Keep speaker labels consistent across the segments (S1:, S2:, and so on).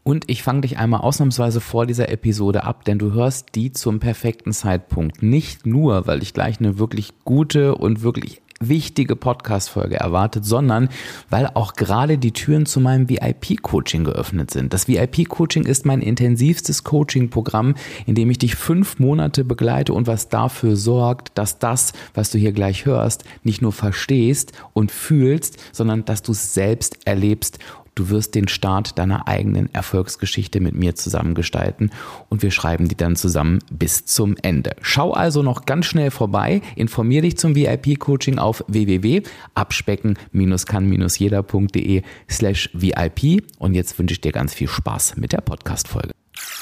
S1: Und ich fange dich einmal ausnahmsweise vor dieser Episode ab, denn du hörst die zum perfekten Zeitpunkt. Nicht nur, weil ich gleich eine wirklich gute und wirklich wichtige Podcast-Folge erwartet, sondern weil auch gerade die Türen zu meinem VIP-Coaching geöffnet sind. Das VIP-Coaching ist mein intensivstes Coaching-Programm, in dem ich dich 5 Monate begleite und was dafür sorgt, dass das, was du hier gleich hörst, nicht nur verstehst und fühlst, sondern dass du es selbst erlebst. Du wirst den Start deiner eigenen Erfolgsgeschichte mit mir zusammen gestalten und wir schreiben die dann zusammen bis zum Ende. Schau also noch ganz schnell vorbei, informier dich zum VIP-Coaching auf www.abspecken-jeder.de/VIP und jetzt wünsche ich dir ganz viel Spaß mit der Podcast-Folge.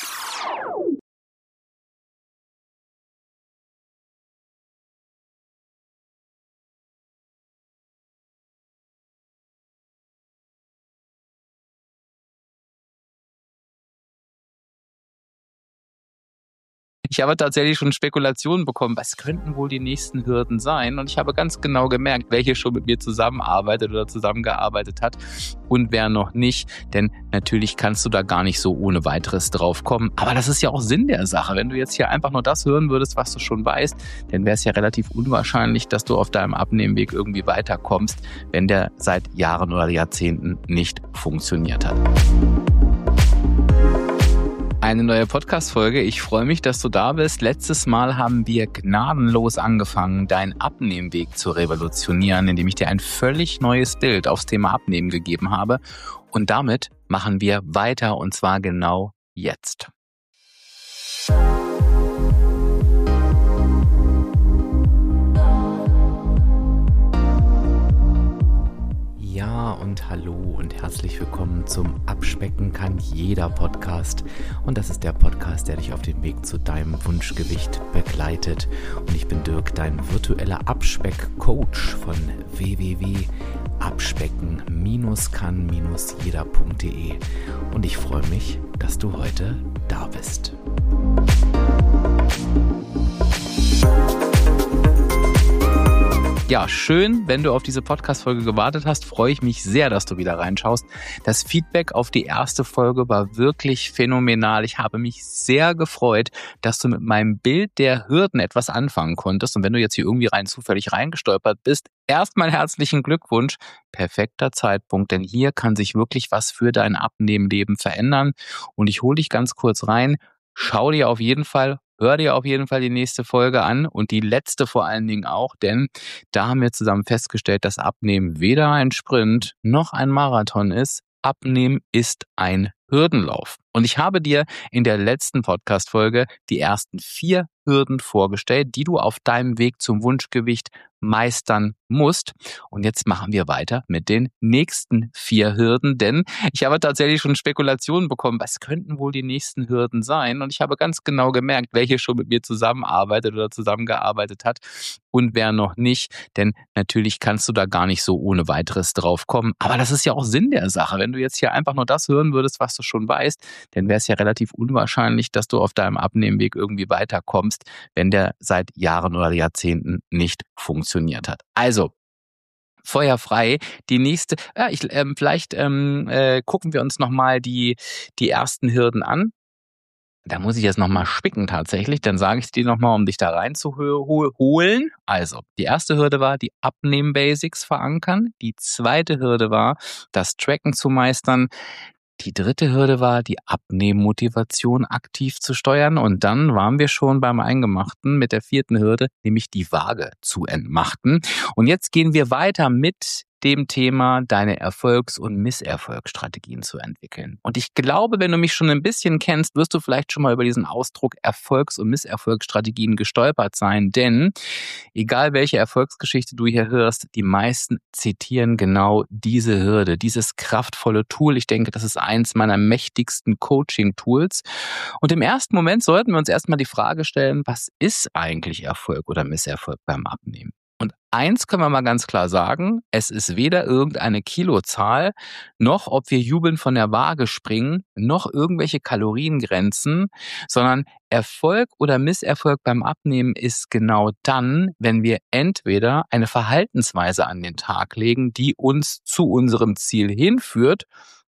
S1: Ich habe tatsächlich schon Spekulationen bekommen, was könnten wohl die nächsten Hürden sein? Und ich habe ganz genau gemerkt, welche schon mit mir zusammenarbeitet oder zusammengearbeitet hat und wer noch nicht. Denn natürlich kannst du da gar nicht so ohne weiteres drauf kommen. Aber das ist ja auch Sinn der Sache. Wenn du jetzt hier einfach nur das hören würdest, was du schon weißt, dann wäre es ja relativ unwahrscheinlich, dass du auf deinem Abnehmweg irgendwie weiterkommst, wenn der seit Jahren oder Jahrzehnten nicht funktioniert hat. Eine neue Podcast-Folge. Ich freue mich, dass du da bist. Letztes Mal haben wir gnadenlos angefangen, deinen Abnehmweg zu revolutionieren, indem ich dir ein völlig neues Bild aufs Thema Abnehmen gegeben habe. Und damit machen wir weiter und zwar genau jetzt. Ja und hallo und herzlich willkommen zum Abspecken kann jeder Podcast. Und das ist der Podcast, der dich auf dem Weg zu deinem Wunschgewicht begleitet. Und ich bin Dirk, dein virtueller Abspeck-Coach von www.abspecken-kann-jeder.de. Und ich freue mich, dass du heute da bist. Ja, schön, wenn du auf diese Podcast-Folge gewartet hast, freue ich mich sehr, dass du wieder reinschaust. Das Feedback auf die erste Folge war wirklich phänomenal. Ich habe mich sehr gefreut, dass du mit meinem Bild der Hürden etwas anfangen konntest. Und wenn du jetzt hier irgendwie zufällig reingestolpert bist, erstmal herzlichen Glückwunsch. Perfekter Zeitpunkt, denn hier kann sich wirklich was für dein Abnehmenleben verändern. Und ich hole dich ganz kurz rein. Hör dir auf jeden Fall die nächste Folge an und die letzte vor allen Dingen auch, denn da haben wir zusammen festgestellt, dass Abnehmen weder ein Sprint noch ein Marathon ist. Abnehmen ist ein Hürdenlauf. Und ich habe dir in der letzten Podcast-Folge die ersten 4 Hürden vorgestellt, die du auf deinem Weg zum Wunschgewicht meistern musst. Und jetzt machen wir weiter mit den nächsten 4 Hürden, denn ich habe tatsächlich schon Spekulationen bekommen, was könnten wohl die nächsten Hürden sein? Und ich habe ganz genau gemerkt, welche schon mit mir zusammenarbeitet oder zusammengearbeitet hat und wer noch nicht. Denn natürlich kannst du da gar nicht so ohne weiteres drauf kommen. Aber das ist ja auch Sinn der Sache. Wenn du jetzt hier einfach nur das hören würdest, was du schon weißt, dann wäre es ja relativ unwahrscheinlich, dass du auf deinem Abnehmweg irgendwie weiterkommst, wenn der seit Jahren oder Jahrzehnten nicht funktioniert hat. Also, Feuer frei. Die nächste, vielleicht gucken wir uns nochmal die ersten Hürden an. Da muss ich jetzt nochmal spicken tatsächlich, dann sage ich dir nochmal, um dich da reinzuholen. Also, die erste Hürde war, die Abnehmen-Basics verankern. Die zweite Hürde war, das Tracken zu meistern. Die dritte Hürde war, die Abnehmmotivation aktiv zu steuern. Und dann waren wir schon beim Eingemachten mit der 4. Hürde, nämlich die Waage zu entmachten. Und jetzt gehen wir weiter mit dem Thema, deine Erfolgs- und Misserfolgsstrategien zu entwickeln. Und ich glaube, wenn du mich schon ein bisschen kennst, wirst du vielleicht schon mal über diesen Ausdruck Erfolgs- und Misserfolgsstrategien gestolpert sein. Denn egal welche Erfolgsgeschichte du hier hörst, die meisten zitieren genau diese Hürde, dieses kraftvolle Tool. Ich denke, das ist eins meiner mächtigsten Coaching-Tools. Und im ersten Moment sollten wir uns erstmal die Frage stellen, was ist eigentlich Erfolg oder Misserfolg beim Abnehmen? Und eins können wir mal ganz klar sagen, es ist weder irgendeine Kilozahl, noch ob wir jubelnd von der Waage springen, noch irgendwelche Kaloriengrenzen, sondern Erfolg oder Misserfolg beim Abnehmen ist genau dann, wenn wir entweder eine Verhaltensweise an den Tag legen, die uns zu unserem Ziel hinführt,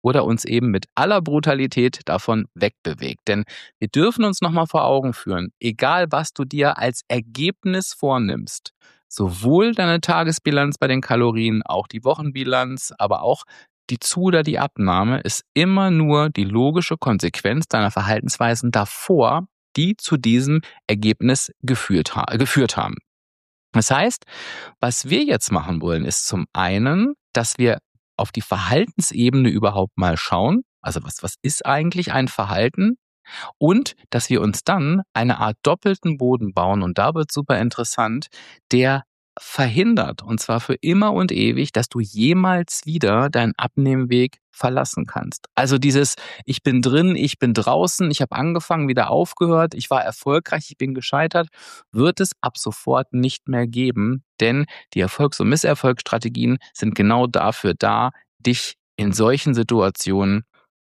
S1: oder uns eben mit aller Brutalität davon wegbewegt. Denn wir dürfen uns nochmal vor Augen führen, egal was du dir als Ergebnis vornimmst, sowohl deine Tagesbilanz bei den Kalorien, auch die Wochenbilanz, aber auch die Zu- oder die Abnahme ist immer nur die logische Konsequenz deiner Verhaltensweisen davor, die zu diesem Ergebnis geführt haben. Das heißt, was wir jetzt machen wollen, ist zum einen, dass wir auf die Verhaltensebene überhaupt mal schauen. Also was ist eigentlich ein Verhalten? Und dass wir uns dann eine Art doppelten Boden bauen, und da wird super interessant, der verhindert, und zwar für immer und ewig, dass du jemals wieder deinen Abnehmweg verlassen kannst. Also dieses ich bin drin, ich bin draußen, ich habe angefangen, wieder aufgehört, ich war erfolgreich, ich bin gescheitert, wird es ab sofort nicht mehr geben, denn die Erfolgs- und Misserfolgsstrategien sind genau dafür da, dich in solchen Situationen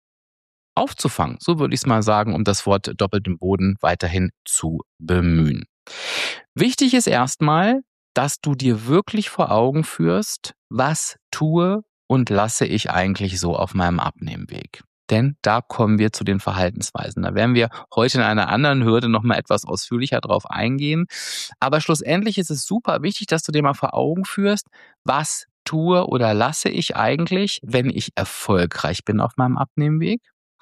S1: aufzufangen. So würde ich es mal sagen, um das Wort doppelten Boden weiterhin zu bemühen. Wichtig ist erstmal, dass du dir wirklich vor Augen führst, was tue und lasse ich eigentlich so auf meinem Abnehmweg. Denn da kommen wir zu den Verhaltensweisen. Da werden wir heute in einer anderen Hürde nochmal etwas ausführlicher drauf eingehen. Aber schlussendlich ist es super wichtig, dass du dir mal vor Augen führst, was tue oder lasse ich eigentlich, wenn ich erfolgreich bin auf meinem Abnehmweg.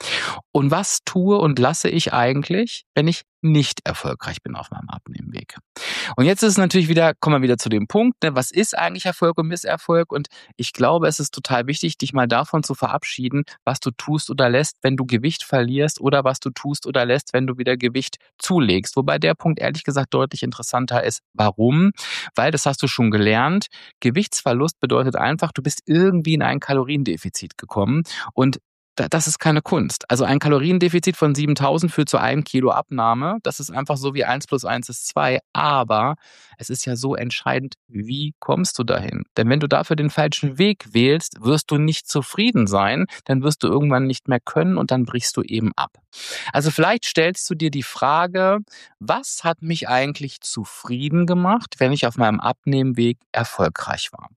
S1: Und was tue und lasse ich eigentlich, wenn ich nicht erfolgreich bin auf meinem Abnehmweg? Und jetzt ist es natürlich wieder, kommen wir wieder zu dem Punkt, ne, was ist eigentlich Erfolg und Misserfolg? Und ich glaube, es ist total wichtig, dich mal davon zu verabschieden, was du tust oder lässt, wenn du Gewicht verlierst oder was du tust oder lässt, wenn du wieder Gewicht zulegst. Wobei der Punkt ehrlich gesagt deutlich interessanter ist. Warum? Weil, das hast du schon gelernt, Gewichtsverlust bedeutet einfach, du bist irgendwie in ein Kaloriendefizit gekommen und das ist keine Kunst. Also ein Kaloriendefizit von 7.000 führt zu 1 Kilo Abnahme. Das ist einfach so wie 1 plus 1 ist 2. Aber es ist ja so entscheidend, wie kommst du dahin? Denn wenn du dafür den falschen Weg wählst, wirst du nicht zufrieden sein. Dann wirst du irgendwann nicht mehr können und dann brichst du eben ab. Also vielleicht stellst du dir die Frage, was hat mich eigentlich zufrieden gemacht, wenn ich auf meinem Abnehmweg erfolgreich war?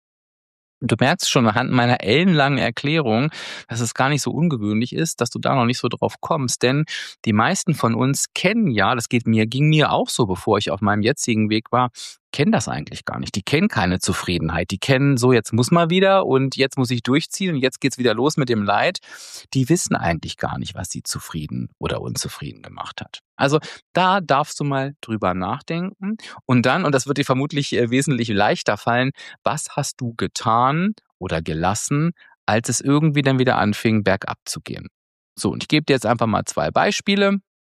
S1: Du merkst schon anhand meiner ellenlangen Erklärung, dass es gar nicht so ungewöhnlich ist, dass du da noch nicht so drauf kommst. Denn die meisten von uns kennen ja, ging mir auch so, bevor ich auf meinem jetzigen Weg war, kennen das eigentlich gar nicht. Die kennen keine Zufriedenheit. Die kennen so, jetzt muss mal wieder und jetzt muss ich durchziehen und jetzt geht's wieder los mit dem Leid. Die wissen eigentlich gar nicht, was sie zufrieden oder unzufrieden gemacht hat. Also da darfst du mal drüber nachdenken und dann, und das wird dir vermutlich wesentlich leichter fallen, was hast du getan oder gelassen, als es irgendwie dann wieder anfing, bergab zu gehen? So, und ich gebe dir jetzt einfach mal 2 Beispiele.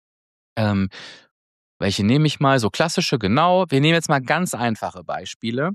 S1: Ähm, welche nehme ich mal? So klassische, genau. Wir nehmen jetzt mal ganz einfache Beispiele.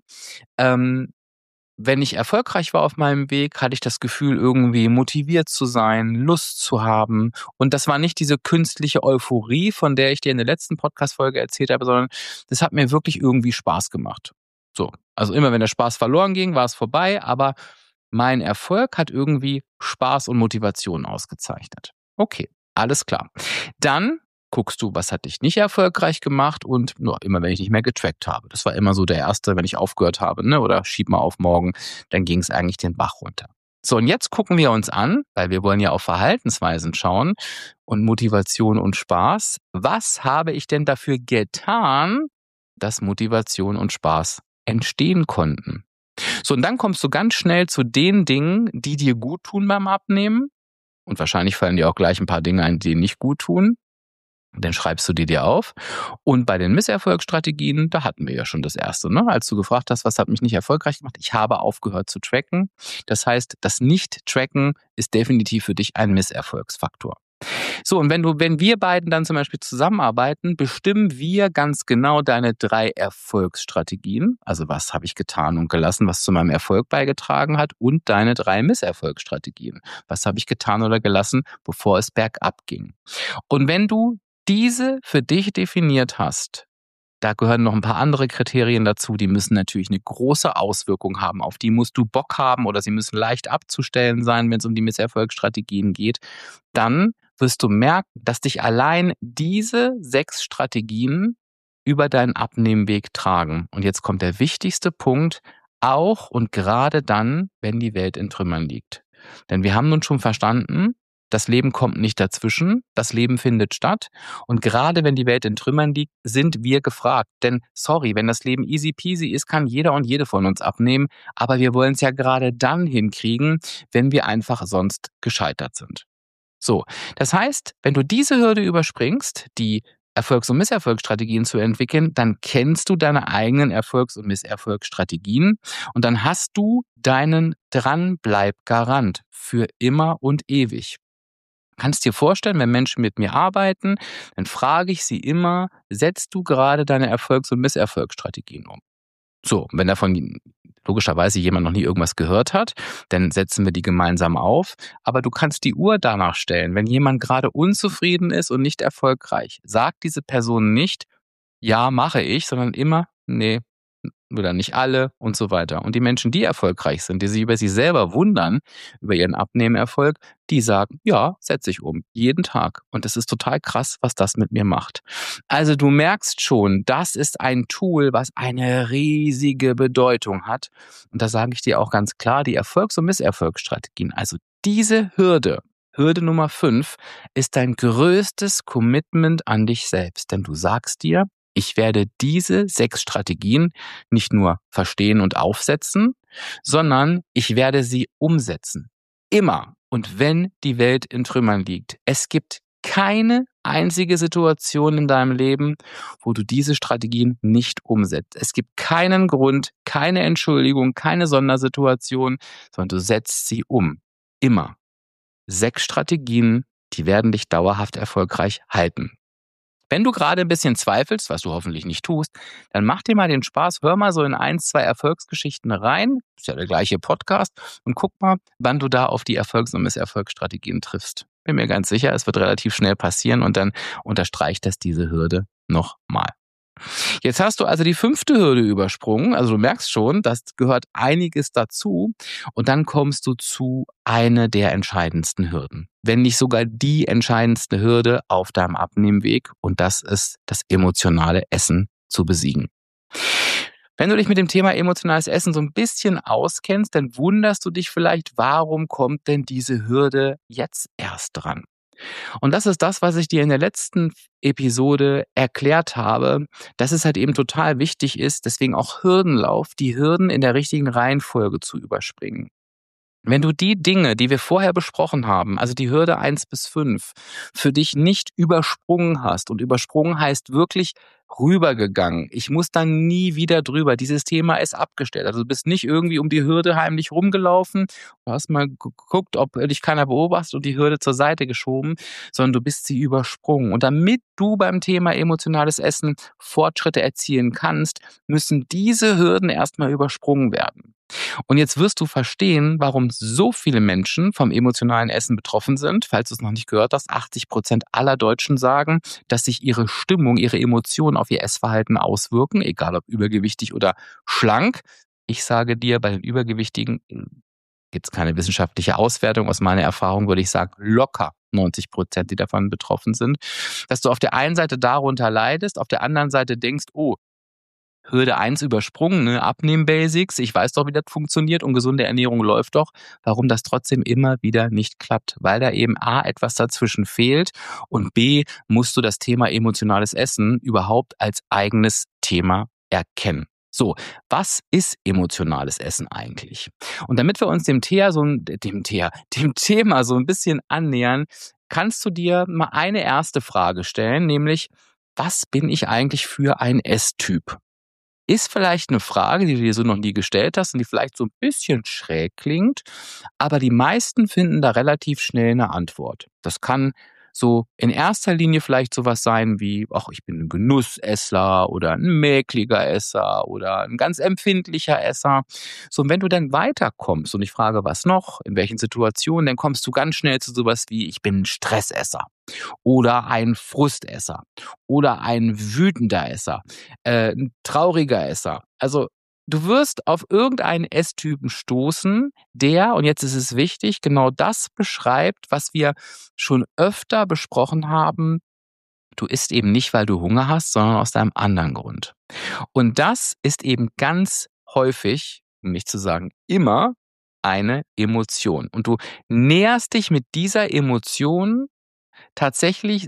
S1: Ähm, Wenn ich erfolgreich war auf meinem Weg, hatte ich das Gefühl, irgendwie motiviert zu sein, Lust zu haben. Und das war nicht diese künstliche Euphorie, von der ich dir in der letzten Podcast-Folge erzählt habe, sondern das hat mir wirklich irgendwie Spaß gemacht. So. Also immer wenn der Spaß verloren ging, war es vorbei, aber mein Erfolg hat irgendwie Spaß und Motivation ausgezeichnet. Okay, alles klar. Dann guckst du, was hat dich nicht erfolgreich gemacht und immer wenn ich nicht mehr getrackt habe. Das war immer so der erste, wenn ich aufgehört habe, ne, oder schieb mal auf morgen, dann ging es eigentlich den Bach runter. So, und jetzt gucken wir uns an, weil wir wollen ja auf Verhaltensweisen schauen und Motivation und Spaß. Was habe ich denn dafür getan, dass Motivation und Spaß entstehen konnten? So, und dann kommst du ganz schnell zu den Dingen, die dir gut tun beim Abnehmen. Und wahrscheinlich fallen dir auch gleich ein paar Dinge ein, die dir nicht gut tun. Dann schreibst du die dir auf. Und bei den Misserfolgsstrategien, da hatten wir ja schon das erste, ne? Als du gefragt hast, was hat mich nicht erfolgreich gemacht? Ich habe aufgehört zu tracken. Das heißt, das Nicht-Tracken ist definitiv für dich ein Misserfolgsfaktor. So, und wenn wir beiden dann zum Beispiel zusammenarbeiten, bestimmen wir ganz genau deine 3 Erfolgsstrategien. Also was habe ich getan und gelassen, was zu meinem Erfolg beigetragen hat, und deine 3 Misserfolgsstrategien. Was habe ich getan oder gelassen, bevor es bergab ging. Und wenn du diese für dich definiert hast, da gehören noch ein paar andere Kriterien dazu, die müssen natürlich eine große Auswirkung haben. Auf die musst du Bock haben oder sie müssen leicht abzustellen sein, wenn es um die Misserfolgsstrategien geht. Dann wirst du merken, dass dich allein diese 6 Strategien über deinen Abnehmweg tragen. Und jetzt kommt der wichtigste Punkt, auch und gerade dann, wenn die Welt in Trümmern liegt. Denn wir haben nun schon verstanden, das Leben kommt nicht dazwischen, das Leben findet statt. Und gerade wenn die Welt in Trümmern liegt, sind wir gefragt. Denn sorry, wenn das Leben easy peasy ist, kann jeder und jede von uns abnehmen. Aber wir wollen es ja gerade dann hinkriegen, wenn wir einfach sonst gescheitert sind. So, das heißt, wenn du diese Hürde überspringst, die Erfolgs- und Misserfolgsstrategien zu entwickeln, dann kennst du deine eigenen Erfolgs- und Misserfolgsstrategien und dann hast du deinen Dranbleib-Garant für immer und ewig. Kannst dir vorstellen, wenn Menschen mit mir arbeiten, dann frage ich sie immer, setzt du gerade deine Erfolgs- und Misserfolgsstrategien um? So, wenn davon logischerweise jemand noch nie irgendwas gehört hat, dann setzen wir die gemeinsam auf. Aber du kannst die Uhr danach stellen. Wenn jemand gerade unzufrieden ist und nicht erfolgreich, sagt diese Person nicht, ja, mache ich, sondern immer, nee, oder nicht alle und so weiter. Und die Menschen, die erfolgreich sind, die sich über sich selber wundern, über ihren Abnehmerfolg, die sagen, ja, setze ich um, jeden Tag. Und es ist total krass, was das mit mir macht. Also du merkst schon, das ist ein Tool, was eine riesige Bedeutung hat. Und da sage ich dir auch ganz klar, die Erfolgs- und Misserfolgsstrategien, also diese Hürde Nummer 5, ist dein größtes Commitment an dich selbst. Denn du sagst dir, ich werde diese 6 Strategien nicht nur verstehen und aufsetzen, sondern ich werde sie umsetzen. Immer und wenn die Welt in Trümmern liegt. Es gibt keine einzige Situation in deinem Leben, wo du diese Strategien nicht umsetzt. Es gibt keinen Grund, keine Entschuldigung, keine Sondersituation, sondern du setzt sie um. Immer. 6 Strategien, die werden dich dauerhaft erfolgreich halten. Wenn du gerade ein bisschen zweifelst, was du hoffentlich nicht tust, dann mach dir mal den Spaß, hör mal so in 1, 2 Erfolgsgeschichten rein, ist ja der gleiche Podcast, und guck mal, wann du da auf die Erfolgs- und Misserfolgsstrategien triffst. Bin mir ganz sicher, es wird relativ schnell passieren und dann unterstreicht das diese Hürde nochmal. Jetzt hast du also die 5. Hürde übersprungen. Also du merkst schon, das gehört einiges dazu. Und dann kommst du zu einer der entscheidendsten Hürden. Wenn nicht sogar die entscheidendste Hürde auf deinem Abnehmweg. Und das ist das emotionale Essen zu besiegen. Wenn du dich mit dem Thema emotionales Essen so ein bisschen auskennst, dann wunderst du dich vielleicht, warum kommt denn diese Hürde jetzt erst dran? Und das ist das, was ich dir in der letzten Episode erklärt habe, dass es halt eben total wichtig ist, deswegen auch Hürdenlauf, die Hürden in der richtigen Reihenfolge zu überspringen. Wenn du die Dinge, die wir vorher besprochen haben, also die Hürde 1 bis 5, für dich nicht übersprungen hast, und übersprungen heißt wirklich rübergegangen. Ich muss dann nie wieder drüber. Dieses Thema ist abgestellt. Also du bist nicht irgendwie um die Hürde heimlich rumgelaufen, du hast mal geguckt, ob dich keiner beobachtet und die Hürde zur Seite geschoben, sondern du bist sie übersprungen. Und damit du beim Thema emotionales Essen Fortschritte erzielen kannst, müssen diese Hürden erstmal übersprungen werden. Und jetzt wirst du verstehen, warum so viele Menschen vom emotionalen Essen betroffen sind. Falls du es noch nicht gehört hast, 80% aller Deutschen sagen, dass sich ihre Stimmung, ihre Emotionen auf ihr Essverhalten auswirken, egal ob übergewichtig oder schlank. Ich sage dir, bei den Übergewichtigen gibt es keine wissenschaftliche Auswertung. Aus meiner Erfahrung würde ich sagen, locker 90%, die davon betroffen sind. Dass du auf der einen Seite darunter leidest, auf der anderen Seite denkst, oh, Hürde 1 übersprungen, ne? Abnehmen-Basics, ich weiß doch, wie das funktioniert und gesunde Ernährung läuft doch. Warum das trotzdem immer wieder nicht klappt? Weil da eben A, etwas dazwischen fehlt und B, musst du das Thema emotionales Essen überhaupt als eigenes Thema erkennen. So, was ist emotionales Essen eigentlich? Und damit wir uns dem Thema so ein bisschen annähern, kannst du dir mal eine erste Frage stellen, nämlich, was bin ich eigentlich für ein Esstyp? Ist vielleicht eine Frage, die du dir so noch nie gestellt hast und die vielleicht so ein bisschen schräg klingt, aber die meisten finden da relativ schnell eine Antwort. Das kann so in erster Linie vielleicht so was sein wie: „Ach, ich bin 'n Genussesser oder 'n mäkliger Esser oder 'n ganz empfindlicher Esser.“ So, und wenn du dann weiterkommst und ich frage: „Was noch? In welchen Situationen?“, dann kommst du ganz schnell zu so was wie: „Ich bin 'n Stressesser oder ein Frustesser oder ein wütender Esser, 'n trauriger Esser.“ Also, du wirst auf irgendeinen Esstypen stoßen, der, und jetzt ist es wichtig, genau das beschreibt, was wir schon öfter besprochen haben. Du isst eben nicht, weil du Hunger hast, sondern aus einem anderen Grund. Und das ist eben ganz häufig, um nicht zu sagen immer, eine Emotion. Und du näherst dich mit dieser Emotion tatsächlich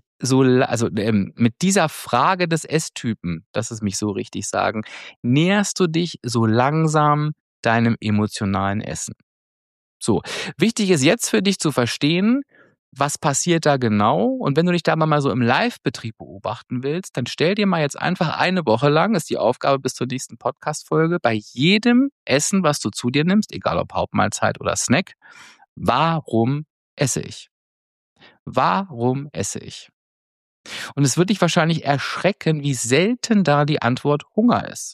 S1: mit dieser Frage des S-Typen, lass es mich so richtig sagen, näherst du dich so langsam deinem emotionalen Essen. So, wichtig ist jetzt für dich zu verstehen, was passiert da genau? Und wenn du dich da mal so im Live-Betrieb beobachten willst, dann stell dir mal jetzt einfach eine Woche lang, ist die Aufgabe bis zur nächsten Podcast-Folge, bei jedem Essen, was du zu dir nimmst, egal ob Hauptmahlzeit oder Snack, warum esse ich? Warum esse ich? Und es wird dich wahrscheinlich erschrecken, wie selten da die Antwort Hunger ist.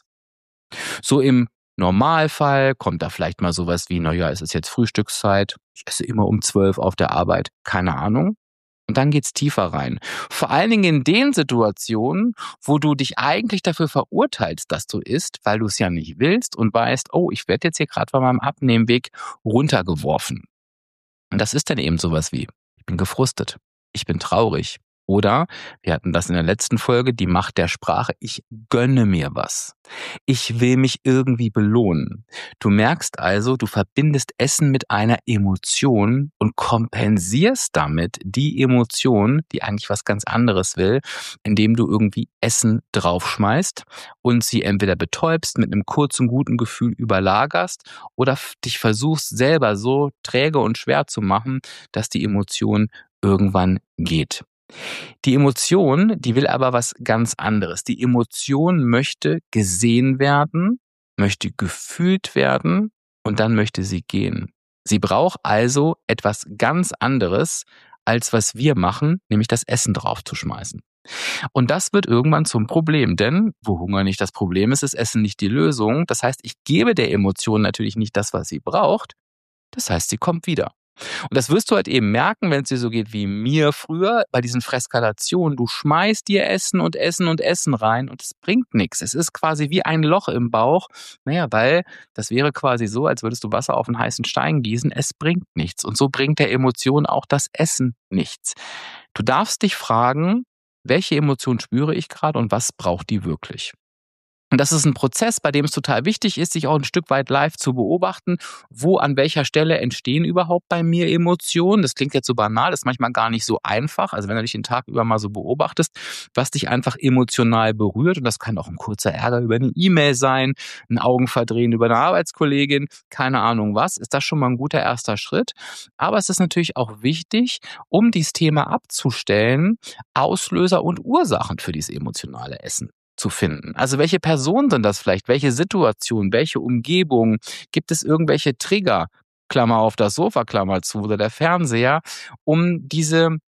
S1: So im Normalfall kommt da vielleicht mal sowas wie, naja, es ist jetzt Frühstückszeit, ich esse immer um 12 auf der Arbeit, keine Ahnung. Und dann geht's tiefer rein. Vor allen Dingen in den Situationen, wo du dich eigentlich dafür verurteilst, dass du isst, weil du es ja nicht willst und weißt, oh, ich werde jetzt hier gerade bei meinem Abnehmweg runtergeworfen. Und das ist dann eben sowas wie, ich bin gefrustet, ich bin traurig. Oder, wir hatten das in der letzten Folge, die Macht der Sprache, ich gönne mir was. Ich will mich irgendwie belohnen. Du merkst also, du verbindest Essen mit einer Emotion und kompensierst damit die Emotion, die eigentlich was ganz anderes will, indem du irgendwie Essen draufschmeißt und sie entweder betäubst, mit einem kurzen, guten Gefühl überlagerst oder dich versuchst selber so träge und schwer zu machen, dass die Emotion irgendwann geht. Die Emotion, die will aber was ganz anderes. Die Emotion möchte gesehen werden, möchte gefühlt werden und dann möchte sie gehen. Sie braucht also etwas ganz anderes, als was wir machen, nämlich das Essen draufzuschmeißen. Und das wird irgendwann zum Problem, denn wo Hunger nicht das Problem ist, ist Essen nicht die Lösung. Das heißt, ich gebe der Emotion natürlich nicht das, was sie braucht. Das heißt, sie kommt wieder. Und das wirst du halt eben merken, wenn es dir so geht wie mir früher bei diesen Freskalationen. Du schmeißt dir Essen und Essen und Essen rein und es bringt nichts. Es ist quasi wie ein Loch im Bauch. Naja, weil das wäre quasi so, als würdest du Wasser auf einen heißen Stein gießen. Es bringt nichts. Und so bringt der Emotion auch das Essen nichts. Du darfst dich fragen, welche Emotion spüre ich gerade und was braucht die wirklich? Und das ist ein Prozess, bei dem es total wichtig ist, sich auch ein Stück weit live zu beobachten, wo an welcher Stelle entstehen überhaupt bei mir Emotionen. Das klingt jetzt so banal, ist manchmal gar nicht so einfach. Also wenn du dich den Tag über mal so beobachtest, was dich einfach emotional berührt, und das kann auch ein kurzer Ärger über eine E-Mail sein, ein Augenverdrehen über eine Arbeitskollegin, keine Ahnung was, ist das schon mal ein guter erster Schritt. Aber es ist natürlich auch wichtig, um dieses Thema abzustellen, Auslöser und Ursachen für dieses emotionale Essen zu finden. Also welche Personen sind das vielleicht? Welche Situation? Welche Umgebung? Gibt es irgendwelche Trigger? Klammer auf das Sofa, Klammer zu, oder der Fernseher, um dieses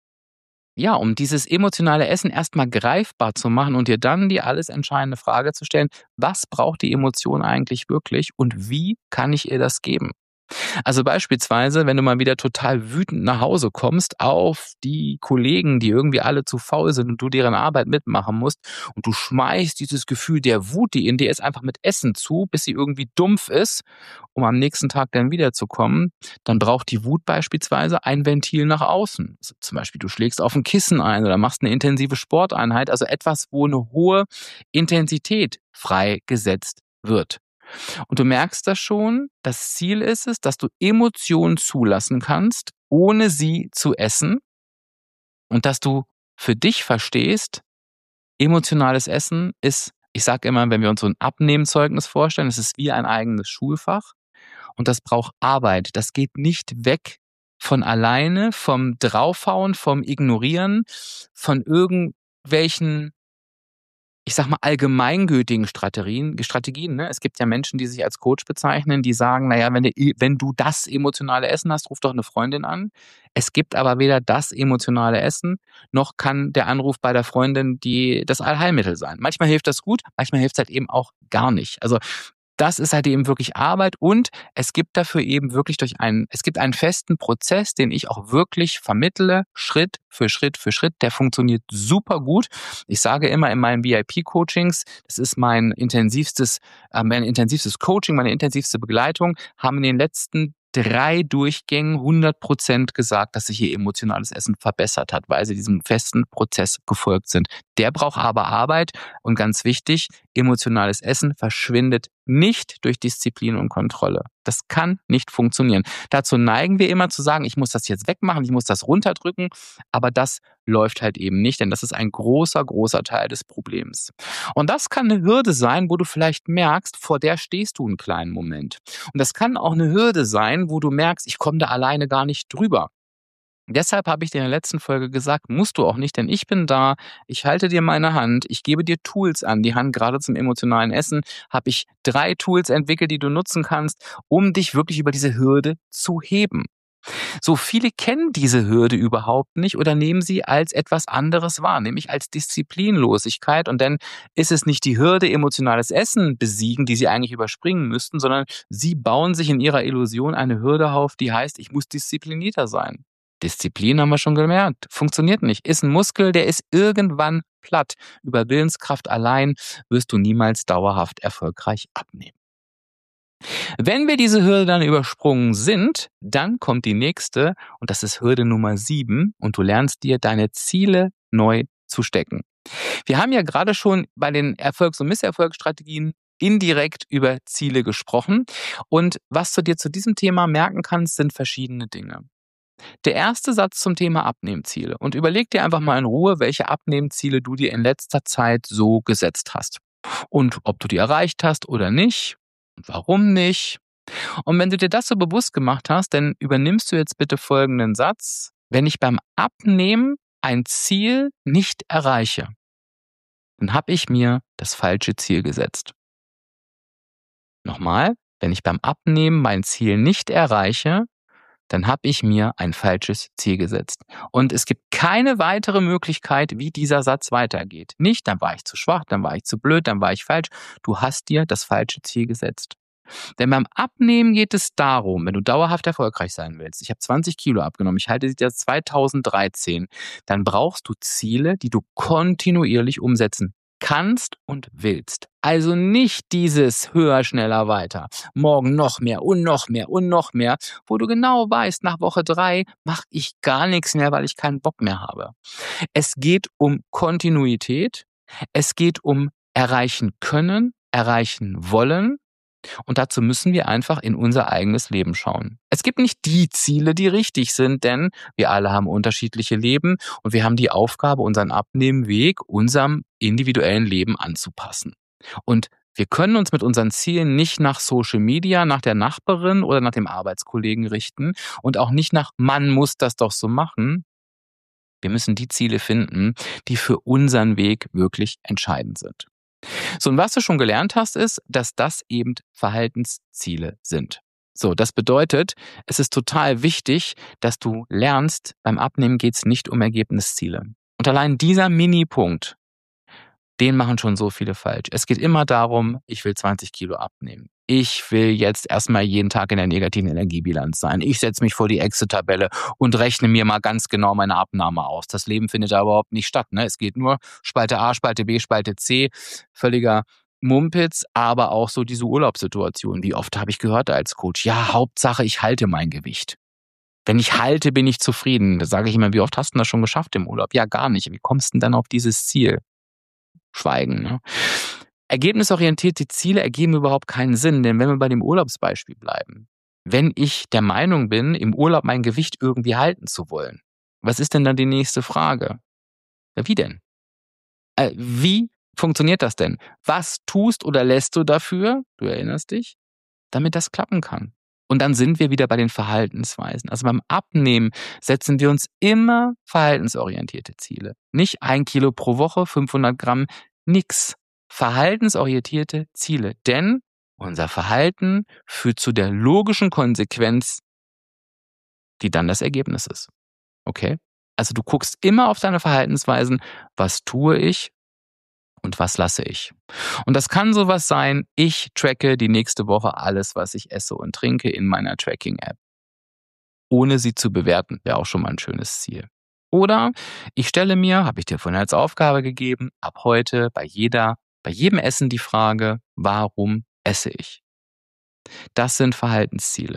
S1: emotionale Essen erstmal greifbar zu machen und dir dann die alles entscheidende Frage zu stellen, was braucht die Emotion eigentlich wirklich und wie kann ich ihr das geben? Also beispielsweise, wenn du mal wieder total wütend nach Hause kommst auf die Kollegen, die irgendwie alle zu faul sind und du deren Arbeit mitmachen musst und du schmeißt dieses Gefühl der Wut, die in dir ist, einfach mit Essen zu, bis sie irgendwie dumpf ist, um am nächsten Tag dann wiederzukommen, dann braucht die Wut beispielsweise ein Ventil nach außen. Also zum Beispiel, du schlägst auf ein Kissen ein oder machst eine intensive Sporteinheit, also etwas, wo eine hohe Intensität freigesetzt wird. Und du merkst das schon, das Ziel ist es, dass du Emotionen zulassen kannst, ohne sie zu essen und dass du für dich verstehst, emotionales Essen ist, ich sage immer, wenn wir uns so ein Abnehmzeugnis vorstellen, es ist wie ein eigenes Schulfach und das braucht Arbeit. Das geht nicht weg von alleine, vom Draufhauen, vom Ignorieren, von irgendwelchen, ich sag mal, allgemeingültigen Strategien, ne? Es gibt ja Menschen, die sich als Coach bezeichnen, die sagen, naja, wenn du das emotionale Essen hast, ruf doch eine Freundin an. Es gibt aber weder das emotionale Essen, noch kann der Anruf bei der Freundin das Allheilmittel sein. Manchmal hilft das gut, manchmal hilft es halt eben auch gar nicht. Also das ist halt eben wirklich Arbeit und es gibt dafür eben wirklich es gibt einen festen Prozess, den ich auch wirklich vermittle, Schritt für Schritt für Schritt. Der funktioniert super gut. Ich sage immer in meinen VIP-Coachings, das ist mein intensivstes Coaching, meine intensivste Begleitung, haben in den letzten 3 Durchgängen 100% gesagt, dass sich ihr emotionales Essen verbessert hat, weil sie diesem festen Prozess gefolgt sind. Der braucht aber Arbeit und ganz wichtig, emotionales Essen verschwindet nicht durch Disziplin und Kontrolle. Das kann nicht funktionieren. Dazu neigen wir immer zu sagen, ich muss das jetzt wegmachen, ich muss das runterdrücken, aber das läuft halt eben nicht, denn das ist ein großer, großer Teil des Problems. Und das kann eine Hürde sein, wo du vielleicht merkst, vor der stehst du einen kleinen Moment. Und das kann auch eine Hürde sein, wo du merkst, ich komme da alleine gar nicht drüber. Deshalb habe ich dir in der letzten Folge gesagt, musst du auch nicht, denn ich bin da, ich halte dir meine Hand, ich gebe dir Tools an die Hand, gerade zum emotionalen Essen habe ich 3 Tools entwickelt, die du nutzen kannst, um dich wirklich über diese Hürde zu heben. So viele kennen diese Hürde überhaupt nicht oder nehmen sie als etwas anderes wahr, nämlich als Disziplinlosigkeit. Und dann ist es nicht die Hürde, emotionales Essen besiegen, die sie eigentlich überspringen müssten, sondern sie bauen sich in ihrer Illusion eine Hürde auf, die heißt, ich muss disziplinierter sein. Disziplin haben wir schon gemerkt, funktioniert nicht. Ist ein Muskel, der ist irgendwann platt. Über Willenskraft allein wirst du niemals dauerhaft erfolgreich abnehmen. Wenn wir diese Hürde dann übersprungen sind, dann kommt die nächste und das ist Hürde Nummer 7 und du lernst dir deine Ziele neu zu stecken. Wir haben ja gerade schon bei den Erfolgs- und Misserfolgsstrategien indirekt über Ziele gesprochen und was du dir zu diesem Thema merken kannst, sind verschiedene Dinge. Der erste Satz zum Thema Abnehmziele und überleg dir einfach mal in Ruhe, welche Abnehmziele du dir in letzter Zeit so gesetzt hast und ob du die erreicht hast oder nicht und warum nicht. Und wenn du dir das so bewusst gemacht hast, dann übernimmst du jetzt bitte folgenden Satz. Wenn ich beim Abnehmen ein Ziel nicht erreiche, dann habe ich mir das falsche Ziel gesetzt. Nochmal, wenn ich beim Abnehmen mein Ziel nicht erreiche, dann habe ich mir ein falsches Ziel gesetzt. Und es gibt keine weitere Möglichkeit, wie dieser Satz weitergeht. Nicht, dann war ich zu schwach, dann war ich zu blöd, dann war ich falsch. Du hast dir das falsche Ziel gesetzt. Denn beim Abnehmen geht es darum, wenn du dauerhaft erfolgreich sein willst, ich habe 20 Kilo abgenommen, ich halte sie seit 2013, dann brauchst du Ziele, die du kontinuierlich umsetzen kannst und willst. Also nicht dieses höher, schneller, weiter. Morgen noch mehr und noch mehr und noch mehr, wo du genau weißt, nach Woche 3 mache ich gar nichts mehr, weil ich keinen Bock mehr habe. Es geht um Kontinuität, es geht um erreichen können, erreichen wollen. Und dazu müssen wir einfach in unser eigenes Leben schauen. Es gibt nicht die Ziele, die richtig sind, denn wir alle haben unterschiedliche Leben und wir haben die Aufgabe, unseren Abnehmweg unserem individuellen Leben anzupassen. Und wir können uns mit unseren Zielen nicht nach Social Media, nach der Nachbarin oder nach dem Arbeitskollegen richten und auch nicht nach, man muss das doch so machen. Wir müssen die Ziele finden, die für unseren Weg wirklich entscheidend sind. So, und was du schon gelernt hast, ist, dass das eben Verhaltensziele sind. So, das bedeutet, es ist total wichtig, dass du lernst, beim Abnehmen geht es nicht um Ergebnisziele. Und allein dieser Minipunkt, den machen schon so viele falsch. Es geht immer darum, ich will 20 Kilo abnehmen. Ich will jetzt erstmal jeden Tag in der negativen Energiebilanz sein. Ich setze mich vor die Exit-Tabelle und rechne mir mal ganz genau meine Abnahme aus. Das Leben findet da überhaupt nicht statt. Ne? Es geht nur Spalte A, Spalte B, Spalte C. Völliger Mumpitz, aber auch so diese Urlaubssituation. Wie oft habe ich gehört als Coach, ja, Hauptsache ich halte mein Gewicht. Wenn ich halte, bin ich zufrieden. Da sage ich immer, wie oft hast du das schon geschafft im Urlaub? Ja, gar nicht. Wie kommst du denn dann auf dieses Ziel? Schweigen. Ne? Ergebnisorientierte Ziele ergeben überhaupt keinen Sinn, denn wenn wir bei dem Urlaubsbeispiel bleiben, wenn ich der Meinung bin, im Urlaub mein Gewicht irgendwie halten zu wollen, was ist denn dann die nächste Frage? Ja, wie denn? Wie funktioniert das denn? Was tust oder lässt du dafür, du erinnerst dich, damit das klappen kann? Und dann sind wir wieder bei den Verhaltensweisen. Also beim Abnehmen setzen wir uns immer verhaltensorientierte Ziele. Nicht 1 Kilo pro Woche, 500 Gramm, nix. Verhaltensorientierte Ziele. Denn unser Verhalten führt zu der logischen Konsequenz, die dann das Ergebnis ist. Okay? Also du guckst immer auf deine Verhaltensweisen, was tue ich und was lasse ich. Und das kann sowas sein, ich tracke die nächste Woche alles, was ich esse und trinke in meiner Tracking-App. Ohne sie zu bewerten, wäre auch schon mal ein schönes Ziel. Oder ich stelle mir, habe ich dir vorhin als Aufgabe gegeben, ab heute bei jedem Essen die Frage, warum esse ich? Das sind Verhaltensziele.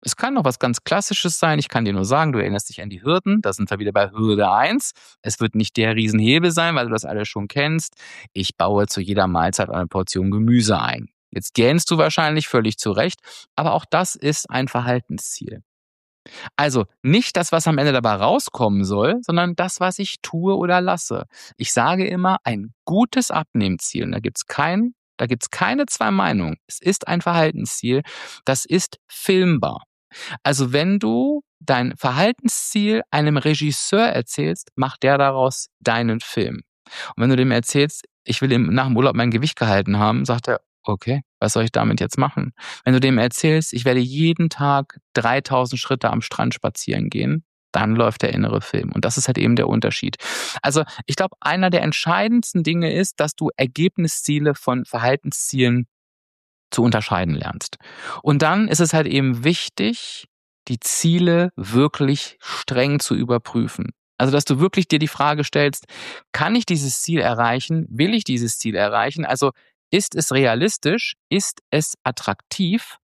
S1: Es kann noch was ganz Klassisches sein. Ich kann dir nur sagen, du erinnerst dich an die Hürden. Da sind wir wieder bei Hürde 1. Es wird nicht der Riesenhebel sein, weil du das alles schon kennst. Ich baue zu jeder Mahlzeit eine Portion Gemüse ein. Jetzt gähnst du wahrscheinlich völlig zu Recht, aber auch das ist ein Verhaltensziel. Also nicht das, was am Ende dabei rauskommen soll, sondern das, was ich tue oder lasse. Ich sage immer, ein gutes Abnehmziel, und da gibt's keine zwei Meinungen. Es ist ein Verhaltensziel, das ist filmbar. Also wenn du dein Verhaltensziel einem Regisseur erzählst, macht der daraus deinen Film. Und wenn du dem erzählst, ich will nach dem Urlaub mein Gewicht gehalten haben, sagt er, okay, was soll ich damit jetzt machen? Wenn du dem erzählst, ich werde jeden Tag 3000 Schritte am Strand spazieren gehen, dann läuft der innere Film. Und das ist halt eben der Unterschied. Also ich glaube, einer der entscheidendsten Dinge ist, dass du Ergebnisziele von Verhaltenszielen zu unterscheiden lernst. Und dann ist es halt eben wichtig, die Ziele wirklich streng zu überprüfen. Also, dass du wirklich dir die Frage stellst, kann ich dieses Ziel erreichen? Will ich dieses Ziel erreichen? Also, ist es realistisch? Ist es attraktiv?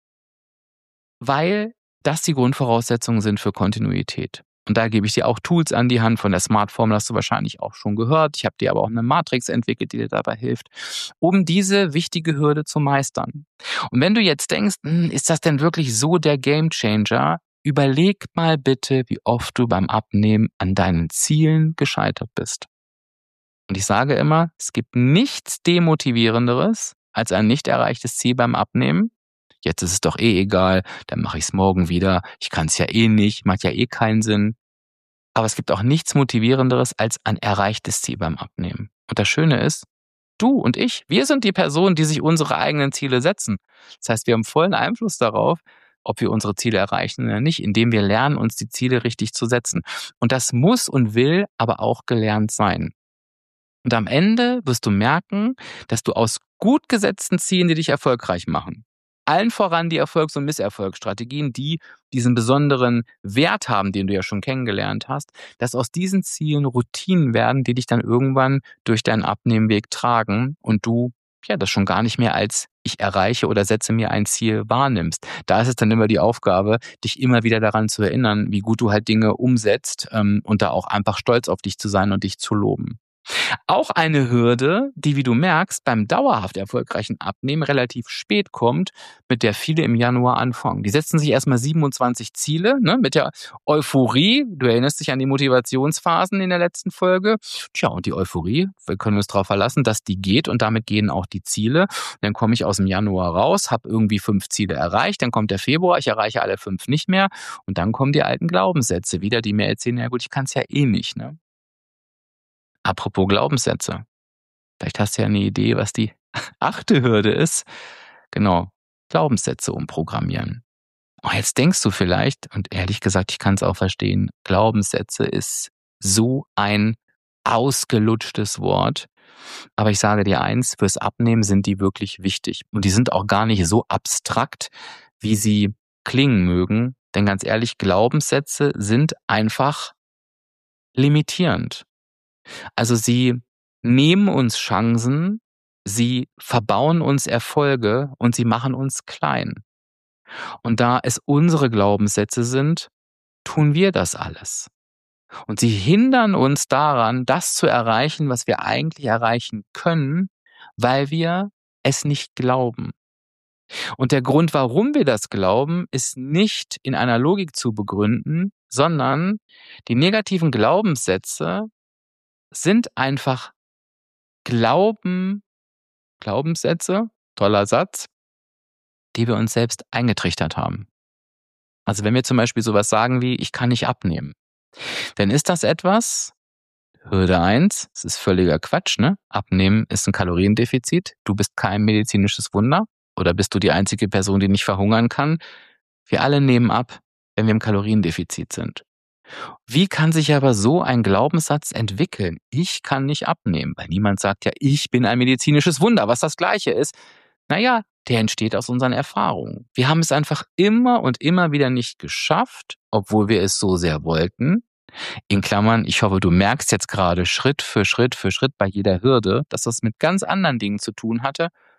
S1: Weil das die Grundvoraussetzungen sind für Kontinuität. Und da gebe ich dir auch Tools an die Hand. Von der Smart-Formel hast du wahrscheinlich auch schon gehört. Ich habe dir aber auch eine Matrix entwickelt, die dir dabei hilft, um diese wichtige Hürde zu meistern. Und wenn du jetzt denkst, ist das denn wirklich so der Gamechanger? Überleg mal bitte, wie oft du beim Abnehmen an deinen Zielen gescheitert bist. Und ich sage immer, es gibt nichts Demotivierenderes als ein nicht erreichtes Ziel beim Abnehmen. Jetzt ist es doch eh egal, dann mache ich es morgen wieder. Ich kann es ja eh nicht, macht ja eh keinen Sinn. Aber es gibt auch nichts Motivierenderes als ein erreichtes Ziel beim Abnehmen. Und das Schöne ist, du und ich, wir sind die Personen, die sich unsere eigenen Ziele setzen. Das heißt, wir haben vollen Einfluss darauf, ob wir unsere Ziele erreichen oder nicht, indem wir lernen, uns die Ziele richtig zu setzen. Und das muss und will aber auch gelernt sein. Und am Ende wirst du merken, dass du aus gut gesetzten Zielen, die dich erfolgreich machen, allen voran die Erfolgs- und Misserfolgsstrategien, die diesen besonderen Wert haben, den du ja schon kennengelernt hast, dass aus diesen Zielen Routinen werden, die dich dann irgendwann durch deinen Abnehmweg tragen und du das schon gar nicht mehr als ich erreiche oder setze mir ein Ziel wahrnimmst. Da ist es dann immer die Aufgabe, dich immer wieder daran zu erinnern, wie gut du halt Dinge umsetzt und da auch einfach stolz auf dich zu sein und dich zu loben. Auch eine Hürde, die, wie du merkst, beim dauerhaft erfolgreichen Abnehmen relativ spät kommt, mit der viele im Januar anfangen. Die setzen sich erstmal 27 Ziele, mit der Euphorie. Du erinnerst dich an die Motivationsphasen in der letzten Folge. Tja, und die Euphorie, wir können uns darauf verlassen, dass die geht und damit gehen auch die Ziele. Dann komme ich aus dem Januar raus, habe irgendwie 5 Ziele erreicht, dann kommt der Februar, ich erreiche alle 5 nicht mehr und dann kommen die alten Glaubenssätze wieder, die mir erzählen, ja gut, ich kann es ja eh nicht, ne? Apropos Glaubenssätze. Vielleicht hast du ja eine Idee, was die 8. Hürde ist. Genau, Glaubenssätze umprogrammieren. Oh, jetzt denkst du vielleicht, und ehrlich gesagt, ich kann es auch verstehen, Glaubenssätze ist so ein ausgelutschtes Wort. Aber ich sage dir eins, fürs Abnehmen sind die wirklich wichtig. Und die sind auch gar nicht so abstrakt, wie sie klingen mögen. Denn ganz ehrlich, Glaubenssätze sind einfach limitierend. Also sie nehmen uns Chancen, sie verbauen uns Erfolge und sie machen uns klein. Und da es unsere Glaubenssätze sind, tun wir das alles. Und sie hindern uns daran, das zu erreichen, was wir eigentlich erreichen können, weil wir es nicht glauben. Und der Grund, warum wir das glauben, ist nicht in einer Logik zu begründen, sondern die negativen Glaubenssätze sind einfach Glaubenssätze, toller Satz, die wir uns selbst eingetrichtert haben. Also wenn wir zum Beispiel sowas sagen wie, ich kann nicht abnehmen, dann ist das etwas, Hürde 1, es ist völliger Quatsch, ne? Abnehmen ist ein Kaloriendefizit, du bist kein medizinisches Wunder oder bist du die einzige Person, die nicht verhungern kann. Wir alle nehmen ab, wenn wir im Kaloriendefizit sind. Wie kann sich aber so ein Glaubenssatz entwickeln? Ich kann nicht abnehmen, weil niemand sagt ja, ich bin ein medizinisches Wunder, was das Gleiche ist. Naja, der entsteht aus unseren Erfahrungen. Wir haben es einfach immer und immer wieder nicht geschafft, obwohl wir es so sehr wollten. In Klammern, ich hoffe, du merkst jetzt gerade Schritt für Schritt bei jeder Hürde, dass das mit ganz anderen Dingen zu tun hatte.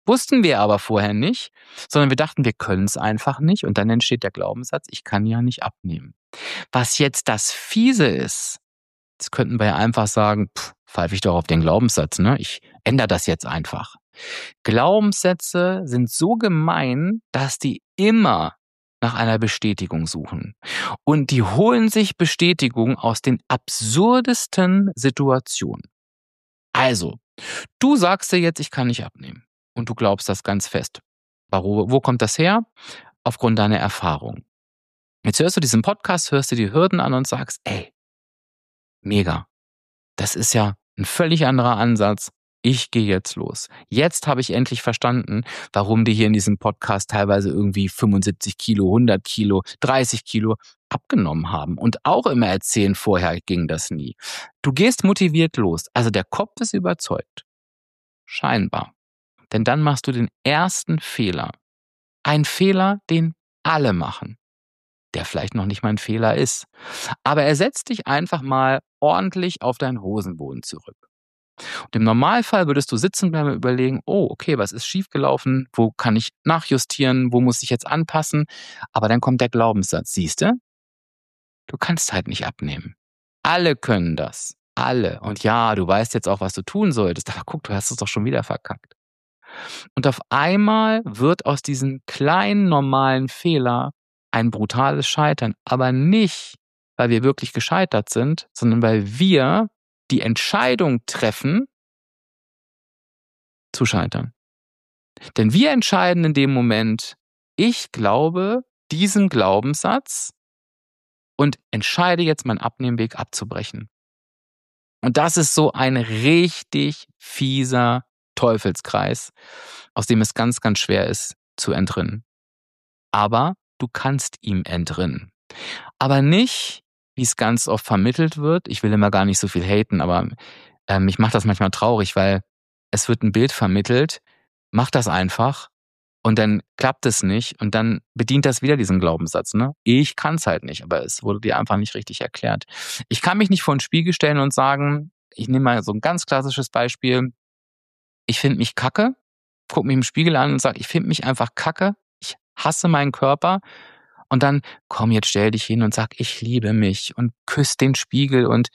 S1: Wussten wir aber vorher nicht, sondern wir dachten, wir können es einfach nicht. Und dann entsteht der Glaubenssatz, ich kann ja nicht abnehmen. Was jetzt das Fiese ist, das könnten wir ja einfach sagen, pfeife ich doch auf den Glaubenssatz, ne? Ich ändere das jetzt einfach. Glaubenssätze sind so gemein, dass die immer nach einer Bestätigung suchen. Und die holen sich Bestätigung aus den absurdesten Situationen. Also, du sagst dir jetzt, ich kann nicht abnehmen. Und du glaubst das ganz fest. Wo kommt das her? Aufgrund deiner Erfahrung. Jetzt hörst du diesen Podcast, hörst dir die Hürden an und sagst, ey, mega. Das ist ja ein völlig anderer Ansatz. Ich gehe jetzt los. Jetzt habe ich endlich verstanden, warum die hier in diesem Podcast teilweise irgendwie 75 Kilo, 100 Kilo, 30 Kilo abgenommen haben. Und auch immer erzählen, vorher ging das nie. Du gehst motiviert los. Also der Kopf ist überzeugt. Scheinbar. Denn dann machst du den ersten Fehler. Ein Fehler, den alle machen. Der vielleicht noch nicht mal ein Fehler ist. Aber er setzt dich einfach mal ordentlich auf deinen Hosenboden zurück. Und im Normalfall würdest du sitzen bleiben und überlegen, oh, okay, was ist schiefgelaufen? Wo kann ich nachjustieren? Wo muss ich jetzt anpassen? Aber dann kommt der Glaubenssatz, siehst du? Du kannst halt nicht abnehmen. Alle können das. Alle. Und ja, du weißt jetzt auch, was du tun solltest. Aber guck, du hast es doch schon wieder verkackt. Und auf einmal wird aus diesem kleinen, normalen Fehler ein brutales Scheitern. Aber nicht, weil wir wirklich gescheitert sind, sondern weil wir die Entscheidung treffen, zu scheitern. Denn wir entscheiden in dem Moment, ich glaube diesem Glaubenssatz und entscheide jetzt, meinen Abnehmweg abzubrechen. Und das ist so ein richtig fieser Teufelskreis, aus dem es ganz, ganz schwer ist zu entrinnen. Aber du kannst ihm entrinnen. Aber nicht, wie es ganz oft vermittelt wird. Ich will immer gar nicht so viel haten, aber mich macht das manchmal traurig, weil es wird ein Bild vermittelt, mach das einfach und dann klappt es nicht und dann bedient das wieder diesen Glaubenssatz. Ne? Ich kann es halt nicht, aber es wurde dir einfach nicht richtig erklärt. Ich kann mich nicht vor den Spiegel stellen und sagen, ich nehme mal so ein ganz klassisches Beispiel, ich finde mich kacke, gucke mich im Spiegel an und sage, ich finde mich einfach kacke, ich hasse meinen Körper. Und dann, komm, jetzt stell dich hin und sag, ich liebe mich und küss den Spiegel und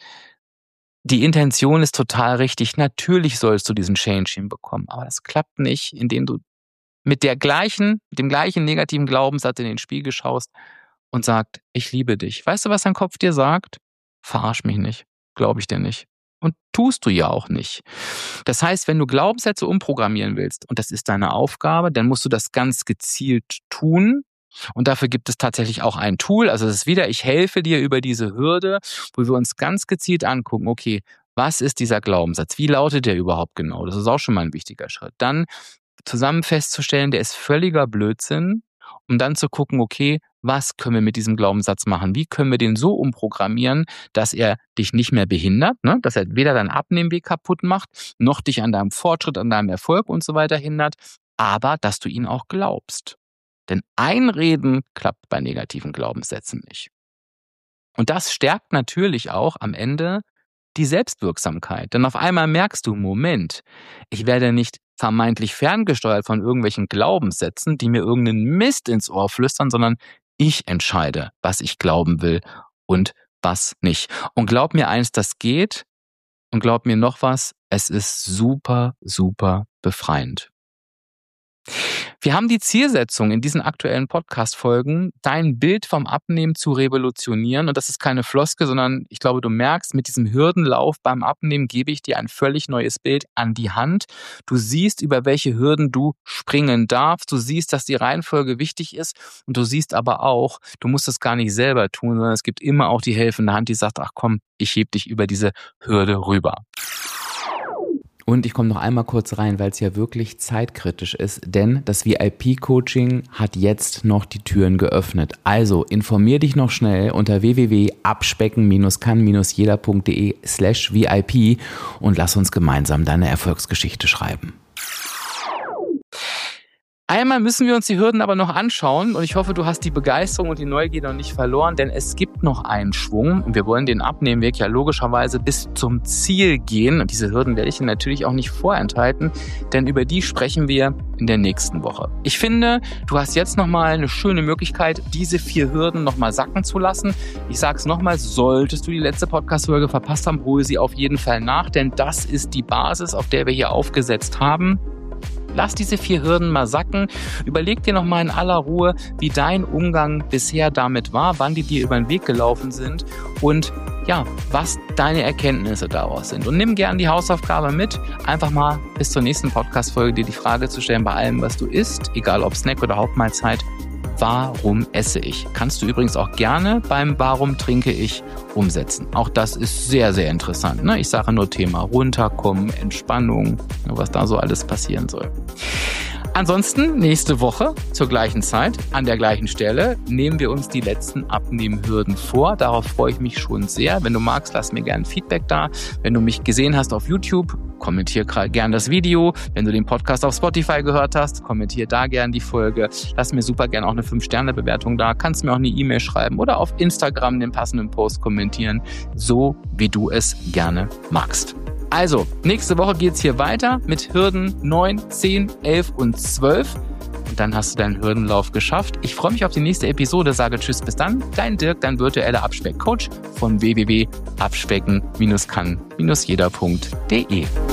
S1: die Intention ist total richtig. Natürlich sollst du diesen Change hinbekommen, aber das klappt nicht, indem du mit dem gleichen negativen Glaubenssatz in den Spiegel schaust und sagst, ich liebe dich. Weißt du, was dein Kopf dir sagt? Verarsch mich nicht, glaube ich dir nicht. Und tust du ja auch nicht. Das heißt, wenn du Glaubenssätze umprogrammieren willst, und das ist deine Aufgabe, dann musst du das ganz gezielt tun. Und dafür gibt es tatsächlich auch ein Tool. Also es ist wieder, ich helfe dir über diese Hürde, wo wir uns ganz gezielt angucken, okay, was ist dieser Glaubenssatz? Wie lautet der überhaupt genau? Das ist auch schon mal ein wichtiger Schritt. Dann zusammen festzustellen, der ist völliger Blödsinn, um dann zu gucken, okay, was können wir mit diesem Glaubenssatz machen? Wie können wir den so umprogrammieren, dass er dich nicht mehr behindert, ne? Dass er weder deinen Abnehmweg kaputt macht, noch dich an deinem Fortschritt, an deinem Erfolg und so weiter hindert, aber dass du ihn auch glaubst. Denn Einreden klappt bei negativen Glaubenssätzen nicht. Und das stärkt natürlich auch am Ende die Selbstwirksamkeit. Denn auf einmal merkst du, Moment, ich werde nicht vermeintlich ferngesteuert von irgendwelchen Glaubenssätzen, die mir irgendeinen Mist ins Ohr flüstern, sondern ich entscheide, was ich glauben will und was nicht. Und glaub mir eins, das geht. Und glaub mir noch was, es ist super, super befreiend. Wir haben die Zielsetzung in diesen aktuellen Podcast-Folgen, dein Bild vom Abnehmen zu revolutionieren. Und das ist keine Floskel, sondern ich glaube, du merkst, mit diesem Hürdenlauf beim Abnehmen gebe ich dir ein völlig neues Bild an die Hand. Du siehst, über welche Hürden du springen darfst. Du siehst, dass die Reihenfolge wichtig ist. Und du siehst aber auch, du musst es gar nicht selber tun, sondern es gibt immer auch die helfende Hand, die sagt, ach komm, ich heb dich über diese Hürde rüber. Und ich komme noch einmal kurz rein, weil es ja wirklich zeitkritisch ist, denn das VIP-Coaching hat jetzt noch die Türen geöffnet. Also informier dich noch schnell unter www.abspecken-kann-jeder.de/VIP und lass uns gemeinsam deine Erfolgsgeschichte schreiben. Einmal müssen wir uns die Hürden aber noch anschauen und ich hoffe, du hast die Begeisterung und die Neugier noch nicht verloren, denn es gibt noch einen Schwung und wir wollen den Abnehmweg ja logischerweise bis zum Ziel gehen und diese Hürden werde ich dir natürlich auch nicht vorenthalten, denn über die sprechen wir in der nächsten Woche. Ich finde, du hast jetzt nochmal eine schöne Möglichkeit, diese 4 Hürden nochmal sacken zu lassen. Ich sage es nochmal, solltest du die letzte Podcast-Folge verpasst haben, hole sie auf jeden Fall nach, denn das ist die Basis, auf der wir hier aufgesetzt haben. Lass diese 4 Hürden mal sacken. Überleg dir nochmal in aller Ruhe, wie dein Umgang bisher damit war, wann die dir über den Weg gelaufen sind und ja, was deine Erkenntnisse daraus sind. Und nimm gern die Hausaufgabe mit, einfach mal bis zur nächsten Podcast-Folge dir die Frage zu stellen, bei allem, was du isst, egal ob Snack oder Hauptmahlzeit, warum esse ich? Kannst du übrigens auch gerne beim Warum trinke ich umsetzen. Auch das ist sehr, sehr interessant. Ne? Ich sage nur Thema runterkommen, Entspannung, was da so alles passieren soll. Ansonsten nächste Woche zur gleichen Zeit, an der gleichen Stelle, nehmen wir uns die letzten Abnehmhürden vor. Darauf freue ich mich schon sehr. Wenn du magst, lass mir gerne Feedback da. Wenn du mich gesehen hast auf YouTube, kommentier gerne das Video. Wenn du den Podcast auf Spotify gehört hast, kommentier da gerne die Folge. Lass mir super gerne auch eine 5-Sterne-Bewertung da. Kannst mir auch eine E-Mail schreiben oder auf Instagram den passenden Post kommentieren, so wie du es gerne magst. Also, nächste Woche geht's hier weiter mit Hürden 9, 10, 11 und 12. Und dann hast du deinen Hürdenlauf geschafft. Ich freue mich auf die nächste Episode. Sage Tschüss, bis dann. Dein Dirk, dein virtueller Abspeck-Coach von www.abspecken-kann-jeder.de.